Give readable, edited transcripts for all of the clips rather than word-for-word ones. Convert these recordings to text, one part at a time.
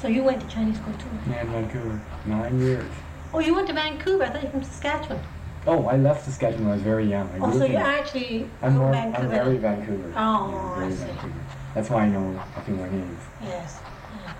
So you went to Chinese school too? Yeah, in Vancouver. 9 years. Oh, you went to Vancouver? I thought you were from Saskatchewan. Oh, I left Saskatchewan when I was very young. I Oh, grew so up you're in- actually I'm from more, Vancouver? I'm very Vancouver. Oh, Yeah, I very see. Vancouver. That's why I know a few more names. Yes. Yeah.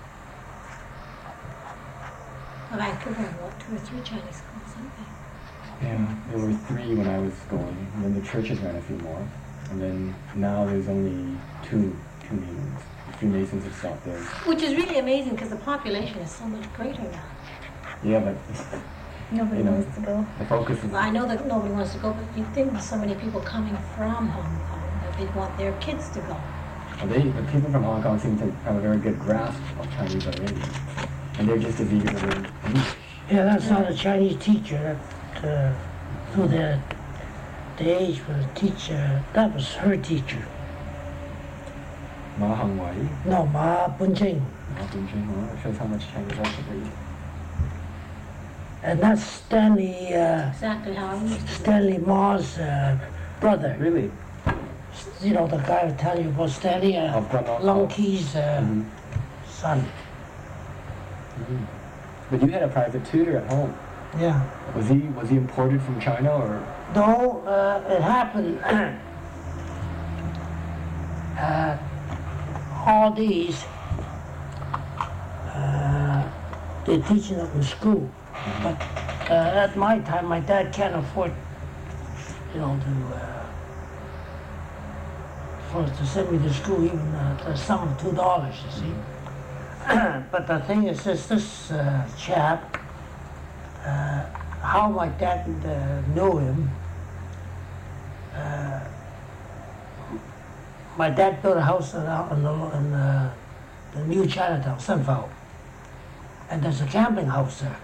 Well, Vancouver had what, 2 or 3 Chinese schools, aren't they? Yeah, there were 3 when I was going, and then the churches ran a few more. And then now there's only two main ones. The Freemasons have stopped theirs. Which is really amazing because the population is so much greater now. Yeah, but Nobody You know. wants to go. the focus is... Well, I know that nobody wants to go, but you'd think with so many people coming from Hong Kong that they'd want their kids to go. The people from Hong Kong seem to have a very good grasp of Chinese already. And they're just as eager to learn English. Yeah, that's not a Chinese teacher. So the age for the teacher, that was her teacher. Ma Hang Wai, No, Ma Bunjing. Ma Bunjing, well, that shows how much Chinese I should read. And that's Stanley, Exactly how I used to do. Stanley Ma's brother. Really? You know, the guy who tell you about Stanley, Long Key's Mhm. son. Mhm. But you had a private tutor at home. Yeah. Was he imported from China or? No, it happened. All these, they're teaching up in school. But at my time, my dad can't afford, you know, to send me to school even the sum of $2, you see. But the thing is, this chap, how my dad knew him. My dad built a house in the new Chinatown, Sunflower, and there's a gambling house there.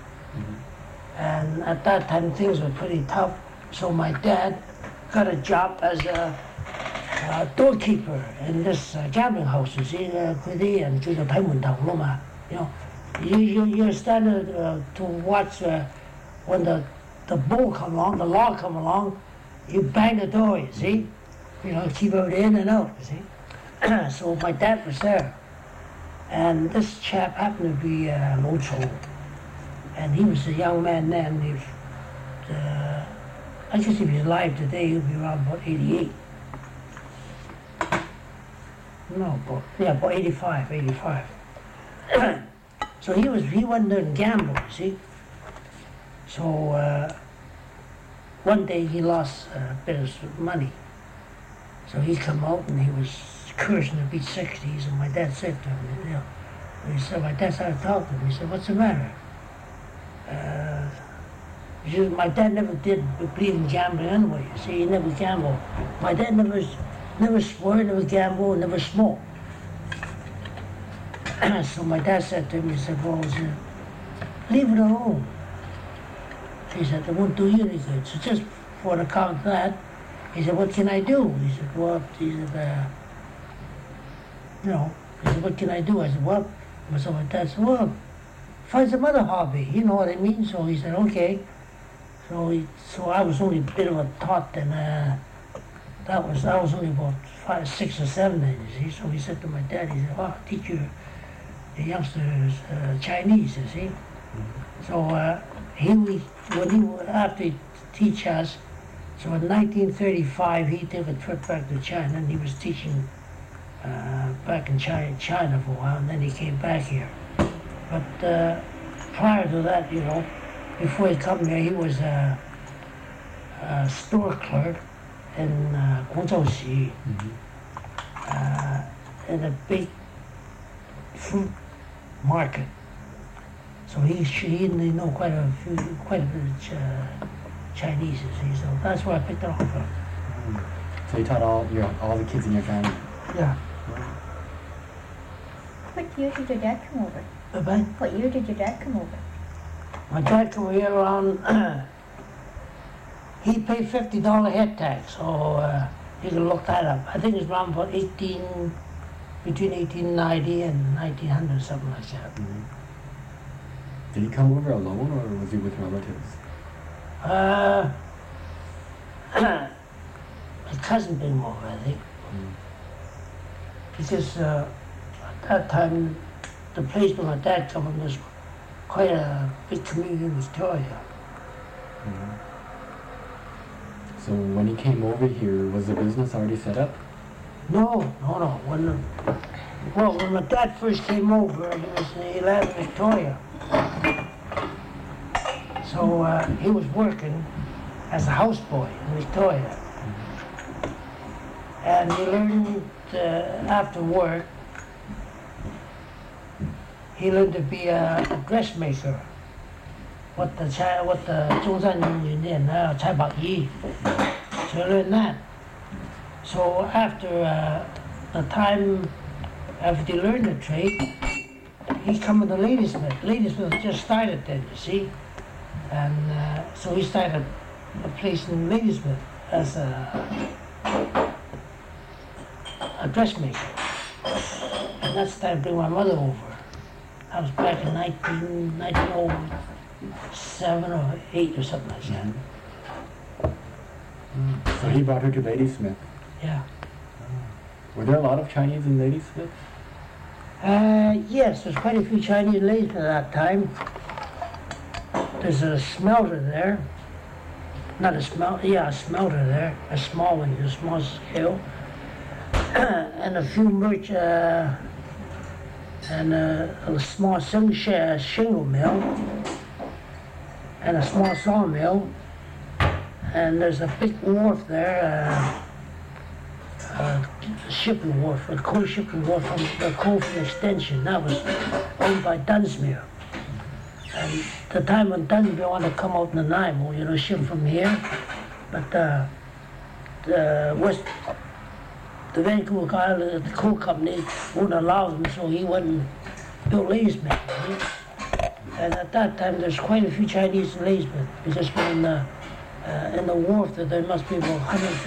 And at that time, things were pretty tough. So my dad got a job as a doorkeeper in this gambling house. You see, 佢啲人叫做睇門頭啦嘛. You know, you're standing to watch when the bull come along, the law come along. You bang the door. You see, you know, keep it in and out. You see. So my dad was there, and this chap happened to be Lo Chou. And he was a young man then. I guess if he's alive today, he'll be around about 88. No, about 85. So he went there and gambled, you see. So one day he lost a bit of money. So he come out and he was cursing to beat 60s, and my dad said to him, you know, my dad started talking to him. He said, "What's the matter?" My dad never did believe in gambling anyway. You see, he never gambled. My dad never swore, never gambled, never smoked. So my dad said to him, he said, "Well, leave it alone." He said, "It won't do you any good." So just for the count of that, he said, "What can I do?" He said, "Well," he said, he said, "What can I do?" I said, "Well," so my dad said, "Well, find some other hobby," you know what I mean? So he said, "Okay." So I was only a bit of a tot, and I was only about 5, 6, or 7 then, you see. So he said to my dad, he said, "Oh, teach the youngsters Chinese," you see. So after he teach us, so in 1935 he took a trip back to China, and he was teaching back in China for a while, and then he came back here. But prior to that, you know, before he come here, he was a store clerk in Guangzhou Xi, in a big fruit market. So he know quite a bit of Chinese, you see. So that's where I picked it up from. So you taught all the kids in your family? Yeah. What year did your dad come over? Bye-bye. What year did your dad come over? My dad came here around, he paid $50 head tax, so you can look that up. I think it's around about between 1890 and 1900, something like that. Mm-hmm. Did he come over alone, or was he with relatives? My cousin came over, I think. Because at that time, the place where my dad come from was quite a big community in Victoria. Mhm. So when he came over here, was the business already set up? No. When my dad first came over, he lived in Victoria. So he was working as a houseboy in Victoria. And he learned after work, he learned to be a dressmaker. What the 中山女念 Chai Bak Yi. So he learned that. So after the time after he learned the trade, he come to Ladysmith. Ladysmith just started then, you see. And so he started a place in Ladysmith as a dressmaker. And that's the time to bring my mother over. That was back in 1907 or 8 or something like that. So he brought her to Ladysmith. Yeah. Were there a lot of Chinese in Ladysmith? Yes, there's quite a few Chinese ladies at that time. There's a smelter there. Not a smelter, yeah, a smelter there. A small one, a small scale. And a few and a small shingle mill. And a small sawmill. And there's a big wharf there. Shipping wharf, a coal shipping wharf from the Coalfield Extension. That was owned by Dunsmuir. And the time when Dunsmuir wanted to come out in the Nanaimo, ship from here, but the Vancouver guy, the coal company wouldn't allow him, so he went and built Ladysmith. And at that time, there's quite a few Chinese in Ladysmith, because when in the wharf, there must be about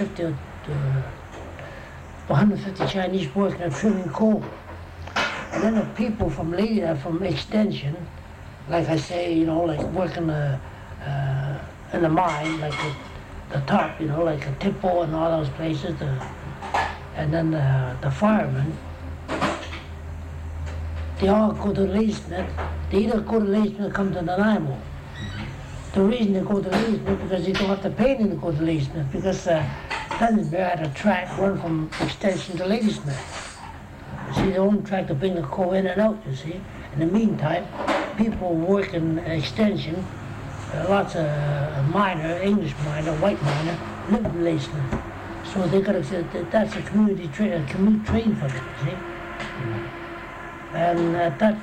150 Chinese working at trimming coal. And then the people from Extension, like I say, like working in the mine, like the top, like a Tipo and all those places, and then the firemen, they all go to Ladysmith. They either go to Ladysmith or come to Nanaimo. The reason they go to Ladysmith because they don't have to pay them to go to Ladysmith, because Dunsmuir had a track run from Extension to Ladysmith. You see, the only track to bring the coal in and out, you see. In the meantime, people working Extension, lots of English miner, white miner, live in Ladysmith. So they got to, that's a commute train for them, you see. And at that,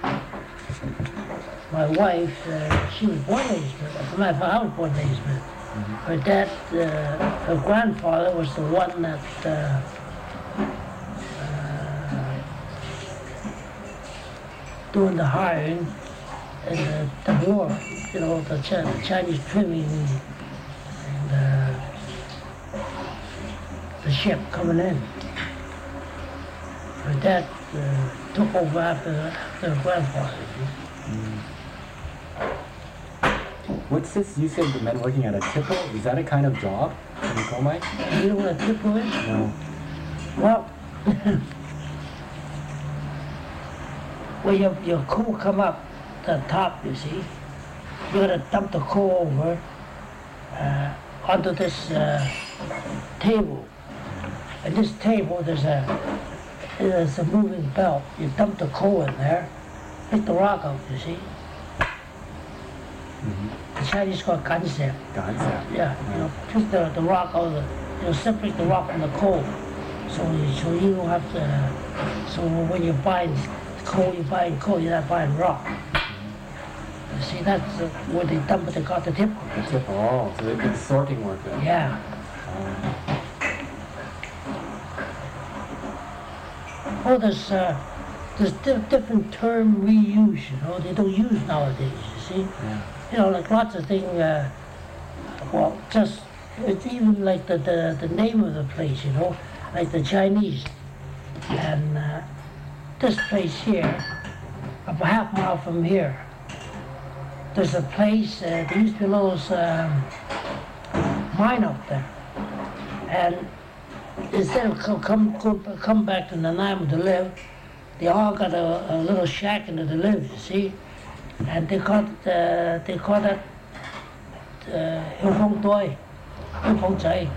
my wife, she was born in Ladysmith. As a matter of fact, I was born in Ladysmith. Her dad, her grandfather was the one that doing the hiring and the war, the Chinese trimming and the ship coming in. Her dad took over after her grandfather. What's this? You said the men working at a tipple? Is that a kind of job in the coal mine? You know what a tipple is? No. Well, when your coal come up the top, you see, you gotta dump the coal over onto this table. And this table, there's a moving belt. You dump the coal in there, pick the rock out, you see. The Chinese call it gansap. Gansap. Yeah, pick the rock out of separate the rock from the coal. So you don't have to, so when you're buying coal, you're not buying rock. You see, that's where they dump it, they got the tip. The tip, oh, so they did sorting work then? Yeah. Oh, there's different term we use, they don't use nowadays, you see. Yeah. Like lots of things, just, it's even like the name of the place, like the Chinese. And this place here, about half a mile from here, there's a place, there used to be a little mine up there. And instead of come back to Nanaimo to live, they all got a little shack in it to live, you see. And they call that Hill Phong Doi, Hill Phong Chai.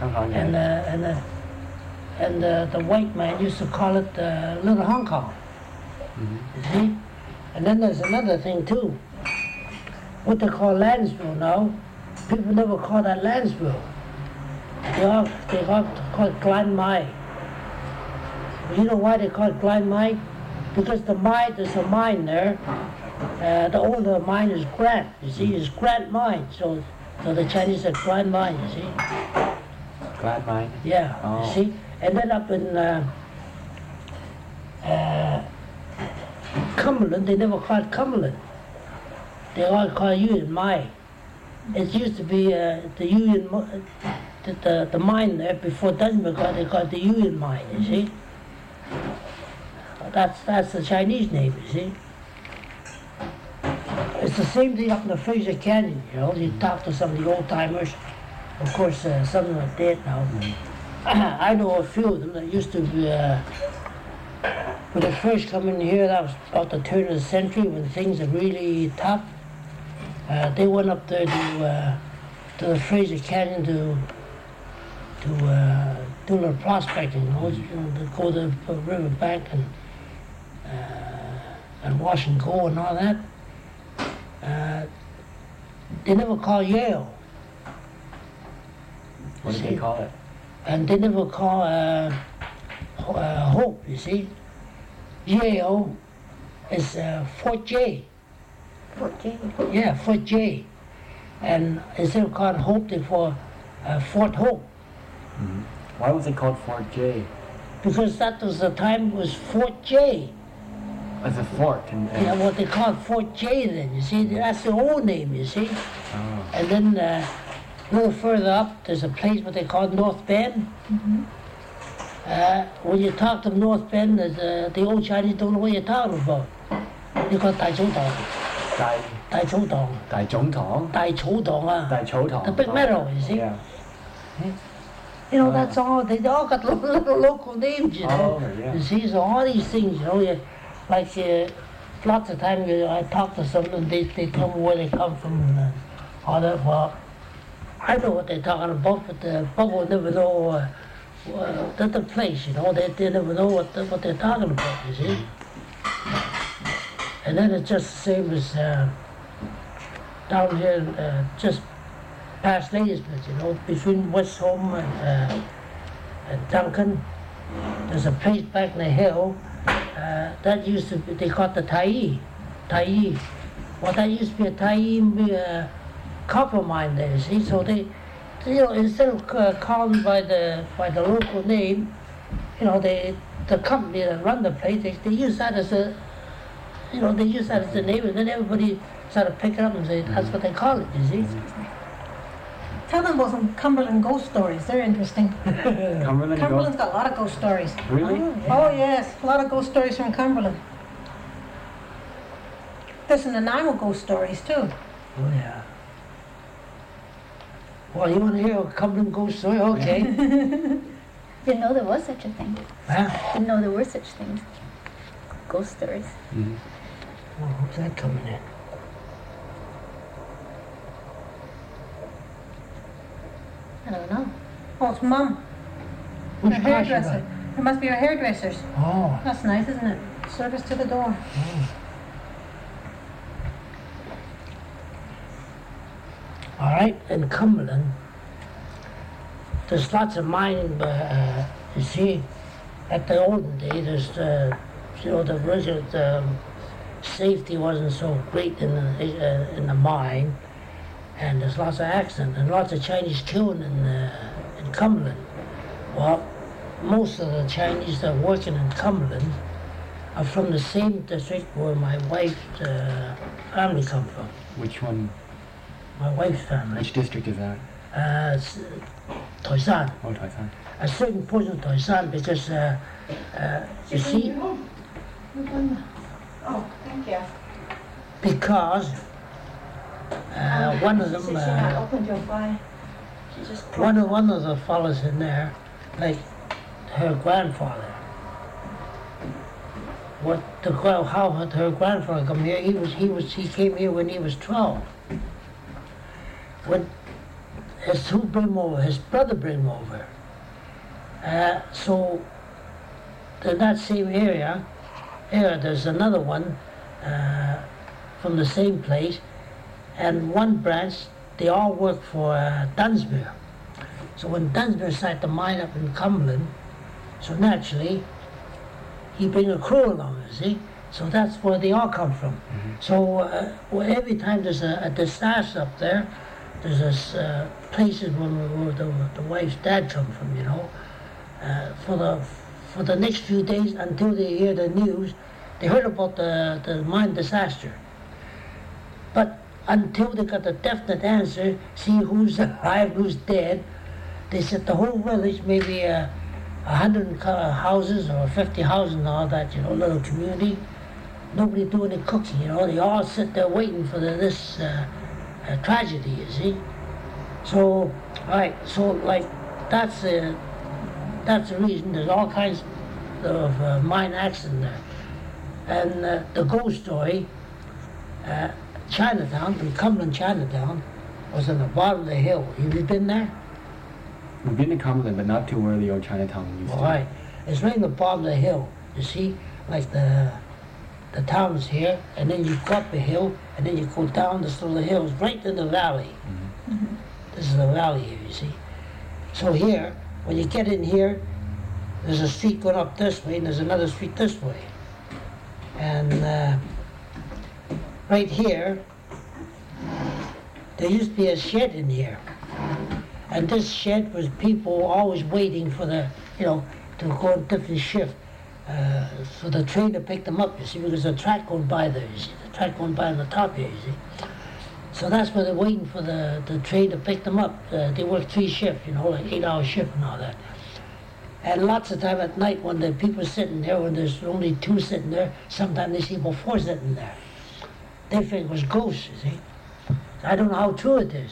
And the white man used to call it Little Hong Kong, you see. And then there's another thing too. What they call Landsville now, people never call that Landsville. They all call it Glan Mai. You know why they call it Glan Mai? Because there's a mine there. The older mine is Grant, you see, it's Grant Mine. So the Chinese are Glan Mine, you see. Glad mine? Yeah, Oh. you see. And then up in Cumberland, they never call it Cumberland. They all call Union Mine. It used to be the Union, the mine there before Dungeness, they called it the Union Mine, you see. That's the Chinese name, you see. It's the same thing up in the Fraser Canyon, you know. You talk to some of the old timers. Of course, some of them are dead now. I know a few of them that used to be, when they first come in here, that was about the turn of the century when things are really tough. They went up there to the Fraser Canyon to do a little prospecting, you know, to go to the river bank and wash and go and all that. They never call Yale. What did they call it? And they never call Hope, you see. Yale is Fort J. Fort J. Yeah, Fort J. And instead of calling Hope, they call Fort Hope. Mm-hmm. Why was it called Fort J? Because that was the time it was Fort J. As a fort. Yeah, what they called Fort J then, you see. That's the old name, you see. Oh. And then a little further up, there's a place what they call North Bend. Mm-hmm. When you talk to North Bend, the old Chinese don't know what you're talking about. They call it Dai Chou Tong. Dai Chou Tong. Dai Chou Tong? Dai Chou Tong. Dai Chou Tong. The big meadow, you see. Yeah. You know, that's all. They all got little local names, you know. Oh, yeah. You see, so all these things, you know, lots of times I talk to someone, they tell me where they come from and all that. Well, I know what they're talking about, but the people never know the place, you know. They never know what they're talking about, you see. And then it's just the same as down here, just past Ladysmith, you know, between West Home and Duncan. There's a place back in the hill that used to be, they called the Tai. Well, that used to be a Tai copper mine there, you see. So they you know, instead of calling by the local name, you know, the company that run the place, they use that as a, you know, they use that as the name, and then everybody started picking up and say that's what they call it, you see. Tell them about some Cumberland ghost stories. They're interesting. Cumberland's got a lot of ghost stories. Really? Oh, yes. A lot of ghost stories from Cumberland. There's some Nanaimo ghost stories, too. Oh, yeah. Well, you want to hear a Cumberland ghost story? Okay. Didn't know there was such a thing. Huh? Didn't know there were such things. Ghost stories. Mm-hmm. Oh, who's that coming in? I don't know. Oh, it's Mum. Who's Her flashing hairdresser. It must be her hairdresser's. Oh. That's nice, isn't it? Service to the door. All right, in Cumberland, there's lots of mining, you see, at the olden day, there's, you know, the original safety wasn't so great in the mine, and there's lots of accidents, and lots of Chinese killed in Cumberland. Well, most of the Chinese that are working in Cumberland are from the same district where my wife's family come from. Which one? My wife's family. Which district is that? It's Toi San. Oh, Taisan. A certain portion of Toi San because, you see, Oh, thank you. because one of them, opened your file. She just one of the fellows in there, like her grandfather, what how her grandfather come here. He came here when he was 12. When who bring him over? His brother bring him over. So in that same area, there's another one from the same place, and one branch, they all work for Dunsmuir. So when Dunsmuir started to mine up in Cumberland, so naturally, he bring a crew along, you see? So that's where they all come from. Mm-hmm. So every time there's a disaster up there, there's this places where the wife's dad come from, you know. For the next few days until they hear the news, they heard about the mine disaster. But until they got a definite answer, see who's alive, who's dead, they said the whole village, maybe 100 houses or 50 houses and all that, you know, little community, nobody doing the cooking, you know. They all sit there waiting for this tragedy, you see. So, that's the reason. There's all kinds of mine accidents there. And the ghost story, Chinatown, from Cumberland, Chinatown, was on the bottom of the hill. Have you been there? We've been to Cumberland, but not to where the old Chinatown used to be. Right. It's right on the bottom of the hill. You see, like the town's here, and then you go up a hill, and then you go down this little hill. It's right in the valley. Mm-hmm. Mm-hmm. This is the valley here, you see. So here, when you get in here, there's a street going up this way, and there's another street this way. And right here, there used to be a shed in here. And this shed was people always waiting for the, you know, to go on different shift. For the train to pick them up, you see, because the track going by there, you see, the track going by on the top here, you see. So that's where they're waiting for the train to pick them up. They work 3 shifts, you know, like 8-hour shift and all that. And lots of time at night when the people sitting there, when there's only 2 sitting there, sometimes they see about 4 sitting there. They think it was ghosts, you see. I don't know how true it is.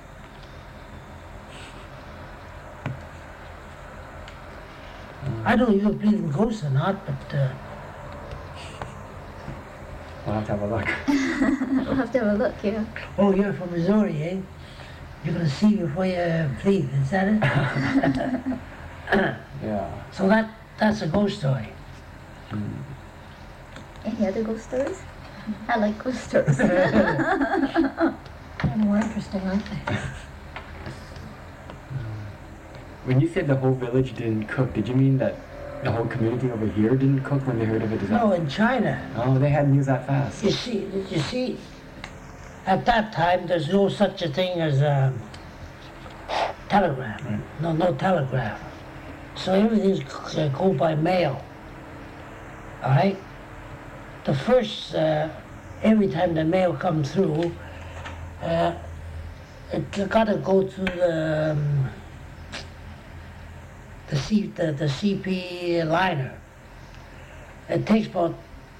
I don't know if you believe in ghosts or not, but We'll have to have a look. We'll have to have a look, yeah. oh, you're from Missouri, eh? You're gonna see before you believe, is that it? Yeah. So that's a ghost story. Any other ghost stories? I like ghost stories. They're more interesting, aren't they? When you said the whole village didn't cook, did you mean that the whole community over here didn't cook when they heard of a disaster? No, in China. Oh, they had news that fast. You see, at that time there's no such a thing as telegram. Right. No telegraph. So everything's go by mail. All right. The first, every time the mail comes through, it got to go through the CP liner. It takes about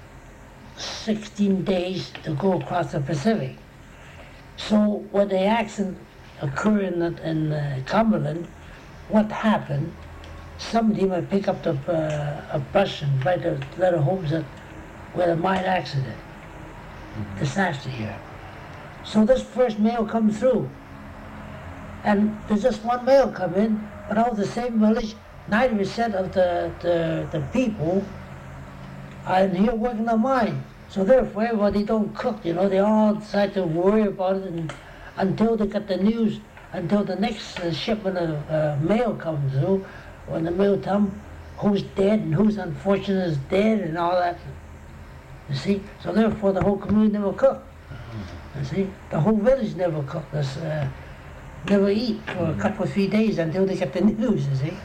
16 days to go across the Pacific. So when the accident occurred in Cumberland, what happened? Somebody might pick up a bus and write a letter home that where the mine accident, disaster here. So this first mail comes through, and there's just one mail come in, but all the same village, 90% of the people are in here working the mine. So therefore everybody don't cook, you know, they all decide to worry about it and, until they get the news, until the next shipment of mail comes through, when the mail comes, who's dead and who's unfortunate is dead and all that. You see? So therefore the whole community never cooked. You see? The whole village never cooked. Never eat for a couple of 3 days until they get the news, you see?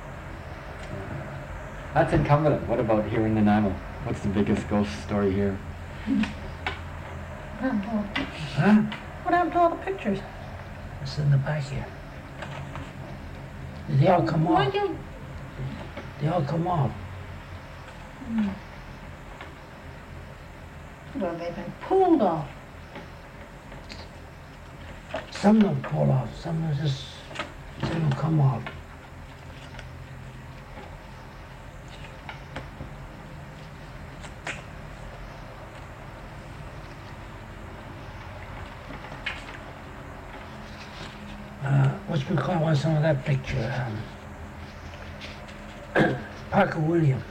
That's in Cumberland. What about here in Nanaimo? What's the biggest ghost story here? Huh? What happened to all the pictures? It's in the back here. They all come off. They all come off. Well, they've been pulled off. Some don't pull off, some don't come off. What's we call on some of that picture? Parker William.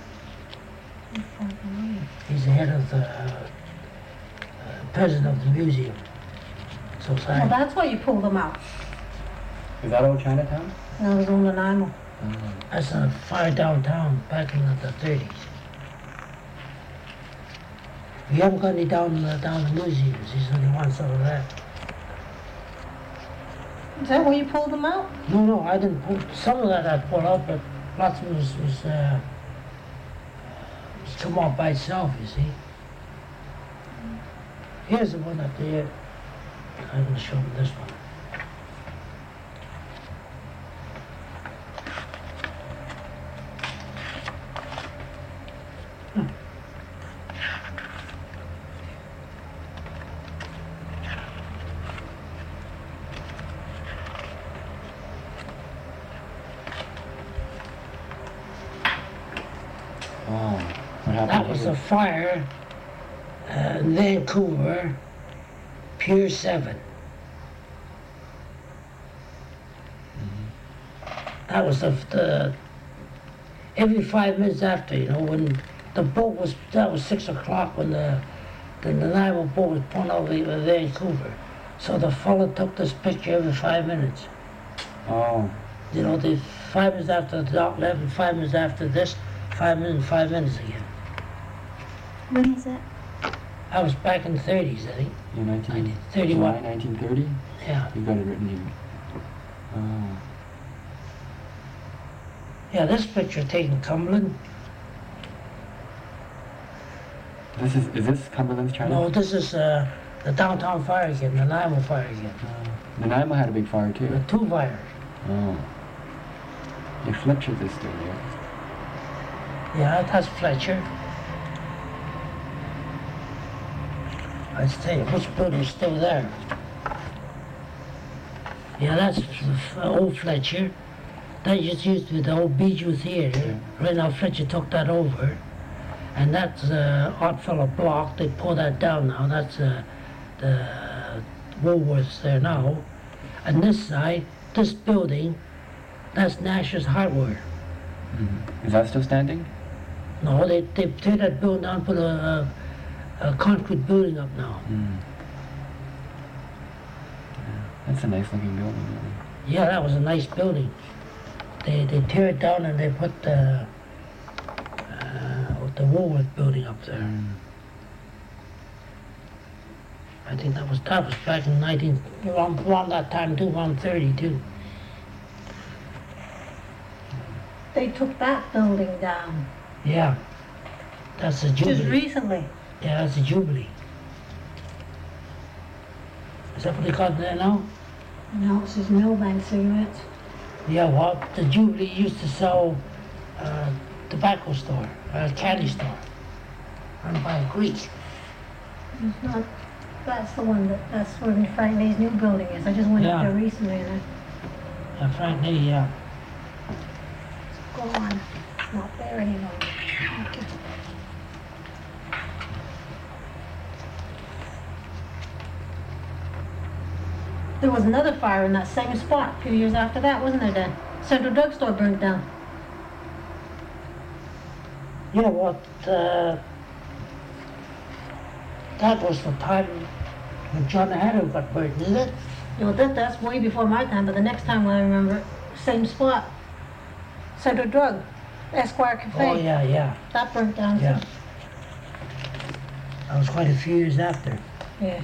He's the head of the president of the museum society. Well, that's why you pulled them out. Is that old Chinatown? That was on Nanaimo. That's a fire downtown back in the 30s. We haven't got any down the museums. He's only one some of that. Is that why you pulled them out? No, I didn't pull. Some of that I pulled out, but lots of it was come off by itself, you see. Here's the one up there. I'm going to show them this one. Oh, what happened? That was here? a fire in Vancouver, Pier 7. That was the every 5 minutes after, you know, when the boat was, that was 6 o'clock when the Nanaimo boat was pulling over Vancouver. So the fellow took this picture every 5 minutes. Oh, You know, the 5 minutes after the dock left and 5 minutes after this, 5 minutes again. When is that? I was back in the 30s, I think. in 1931. July 1930? Yeah. You got it written here. Oh. Yeah, this picture taken in Cumberland. Is this Cumberland's China? No, this is the downtown fire again, the Nanaimo fire again. Nanaimo had a big fire too. The two fires. Oh. The Fletcher's is still there. Yeah, that's Fletcher. Let's tell you, which building's still there? Yeah, that's old Fletcher. That used to be the old Bijou Theater. Yeah. Right now Fletcher took that over. And that's Oddfellow Block. They pulled that down now. That's the Woolworths there now. And this side, this building, that's Nash's Hardware. Mm-hmm. Is that still standing? No, they tear that building down, put a concrete building up now. Mm. Yeah. That's a nice looking building. Really. Yeah, that was a nice building. They tear it down and they put the Woolworth building up there. Mm. I think that was back in around that time too, around 32. They took that building down Yeah, that's the just Jubilee. recently. Yeah, that's the Jubilee. Is that what they call it there now? No, it says Millbank Cigarettes. Yeah, well, the Jubilee used to sell tobacco store, candy store, run by a Greek. It's not, that's the one that's where Frank Nay's new building is. I just went Yeah. up there recently and Frank Ney, yeah. it's gone. It's not there anymore. Okay. There was another fire in that same spot a few years after that, wasn't there then? Central Drugstore burned down. You know what, that was the time when John Hatter got burned, isn't it? You know, that's way before my time, but the next time I remember, same spot. Central Drug, Esquire Cafe. Oh, yeah. That burnt down Yeah. too. That was quite a few years after. Yeah.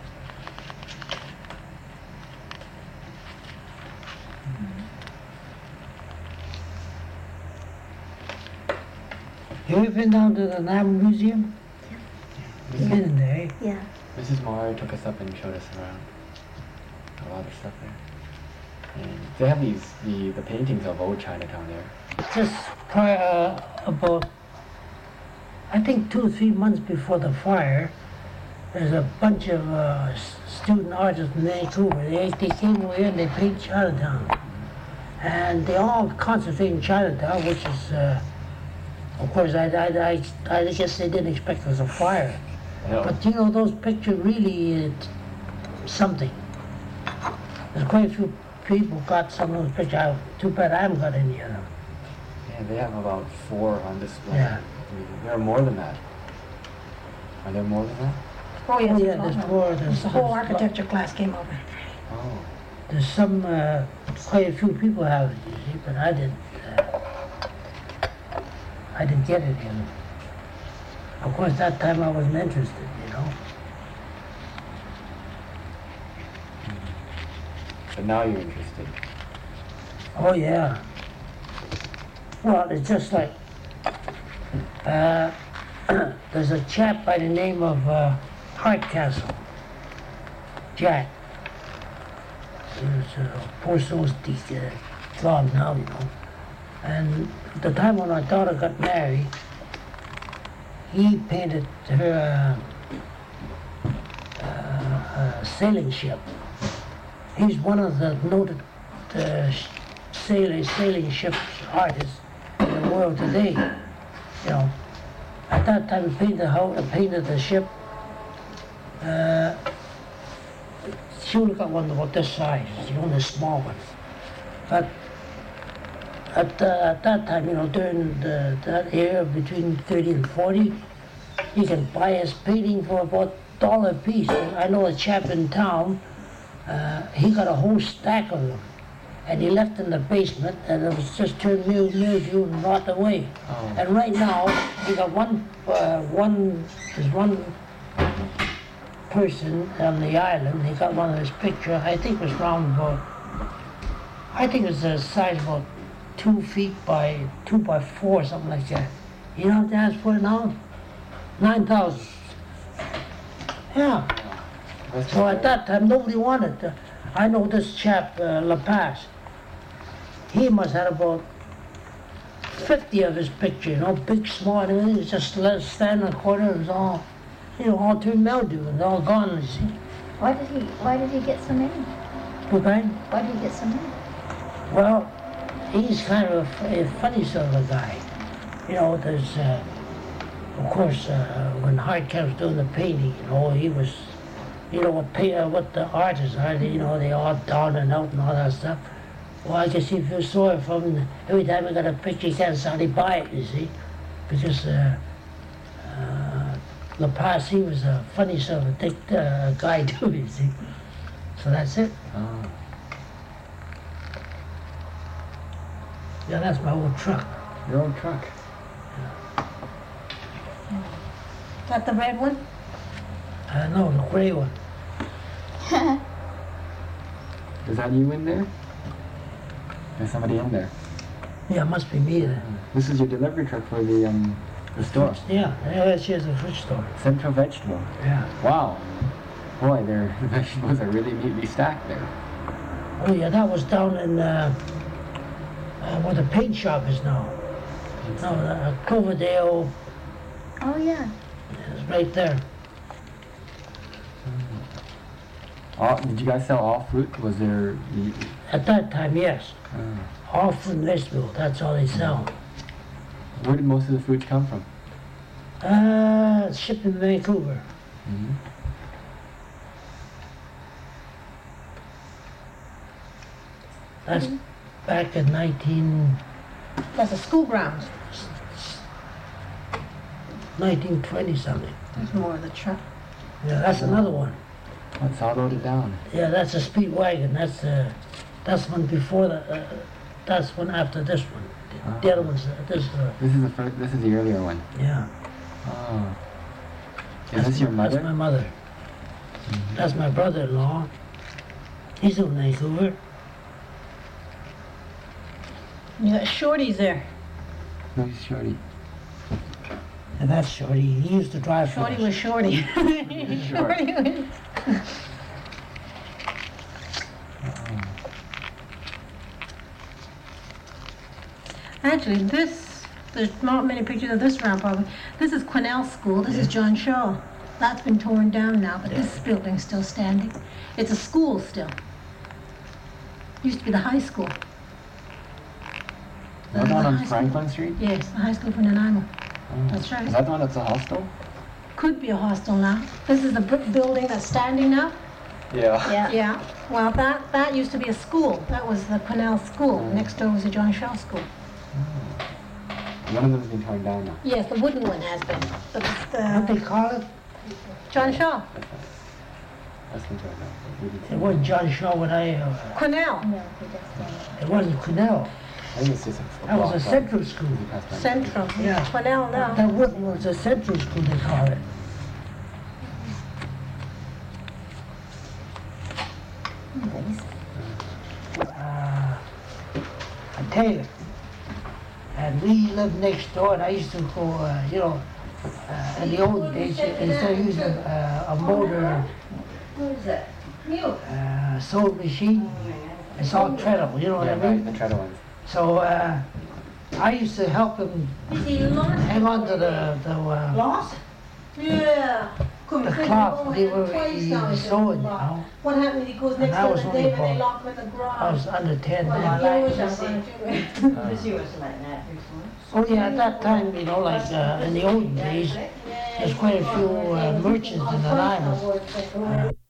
You ever been down to the Nanaimo Museum? You've been in there, eh? Yeah. Mrs. Moore took us up and showed us around. A lot of stuff there. And they have the paintings of old Chinatown there. Just about, I think 2 or 3 months before the fire, there's a bunch of student artists from Vancouver. They came over here and they painted Chinatown. And they all concentrate in Chinatown, which is, of course, I guess they didn't expect there was a fire. No. But you know, those pictures really something. There's quite a few people got some of those pictures. Too bad I haven't got any of them. Yeah, they have about 4 on display. Yeah. There are more than that. Are there more than that? Oh, yes, Oh, yeah, there's a lot there's more. more. The whole architecture class came over. Oh. There's some, quite a few people have it, you see, but I didn't get it in. Of course, that time I wasn't interested, you know. But now you're interested. Oh, yeah. Well, it's just like, there's a chap by the name of Hardcastle, Jack. He was poor soul's gone now, you know. And the time when my daughter got married, he painted her sailing ship. He's one of the noted sailing ships artists in the world today. You know, at that time he painted the ship. She only got one about this size. She only a small one. But at that time, you know, during that era between 30 and 40, you can buy his painting for about $1 a piece. I know a chap in town, he got a whole stack of them, and he left in the basement, and it was just turned mildew and rot away. Oh. And right now, he got there's one person on the island, he got one of his pictures, I think it was round about, I think it was the size about 2 feet by 2 by 4, something like that. You know what they asked for it now? 9,000. Yeah. So at that time, nobody wanted it. I know this chap, La Paz, he must have about 50 of his pictures, you know, big, small, and everything. He just let it stand in the corner, and it was all, you know, all turned mildew and all gone, you see. Why did he get so many? Okay? Why did he get so many? Well, he's kind of a funny sort of a guy. You know, there's, of course, when Hardcastle was doing the painting, you know, he was, you know, what the artists are, you know, they all down and out and all that stuff. Well, I guess he feels sorry for him. Every time he got a picture, he can't suddenly buy it, you see, because La Paz, he was a funny sort of a thick guy too, you see. So that's it. Oh. Yeah, that's my old truck. Your own truck. Is that the red one? No, the gray one. Is that you in there? There's somebody in there. Yeah, it must be me then. This is your delivery truck for the store. Yeah, that's here's the fruit store. Central Vegetable. Yeah. Wow. Boy, their vegetables are really neatly stacked there. Oh yeah, that was down in where the paint shop is now. No, Cloverdale Oh yeah. is right there. Did you guys sell all fruit? Was there... At that time, yes. All fruit and vegetable, that's all they sell. Where did most of the fruits come from? Shipped in Vancouver. Mm-hmm. That's back in That's the school grounds. 1920 something. There's more of the truck. Yeah, that's another one. Oh, it's all loaded down. Yeah, that's a speed wagon. That's one before the. That's one after this one. The other one's this. This is the first. This is the earlier one. Yeah. Oh. Is this your mother? That's my mother. Mm-hmm. That's my brother-in-law. He's in Vancouver. You got Shorty's there. No, he's Shorty. And that's Shorty. He used to drive for Shorty us. was Shorty. Shorty was... Actually, there's not many pictures of this round probably. This is Quinnell School. This is John Shaw. That's been torn down now, but this building's still standing. It's a school still. Used to be the high school. That one on Franklin Street? Yes, the high school for Nanaimo. That's right. Is that the one that's a hostel? Could be a hostel now. This is the brick building that's standing now. Yeah. Yeah. Yeah, well, that used to be a school. That was the Cornell School. Next door was the John Shaw School. None of them's been torn down now. Yes, the wooden one has been. But What the they call it? John Shaw, That's been torn down. It wasn't John Shaw when Cornell, No, he just it wasn't Cornell. I think it's just a That was block a up. central school. He passed down. Central. Yeah. Cornell now. That wooden was a central school, they call it. I tell you, and we lived next door, and I used to go, in the old days, instead of using a motor sewing machine, it's all treadle, you know what Yeah, I right, mean? the treadle ones. So I used to help him hang on to the Yeah. the cloth they were sewing, you know. What happened? He goes And next I door was to only Dave and they about- lock him in the I garage. was under 10 Well, then. he always does that, too. She was like that before. Oh yeah, at that time, you know, like in the olden days, there's quite a few merchants in the line.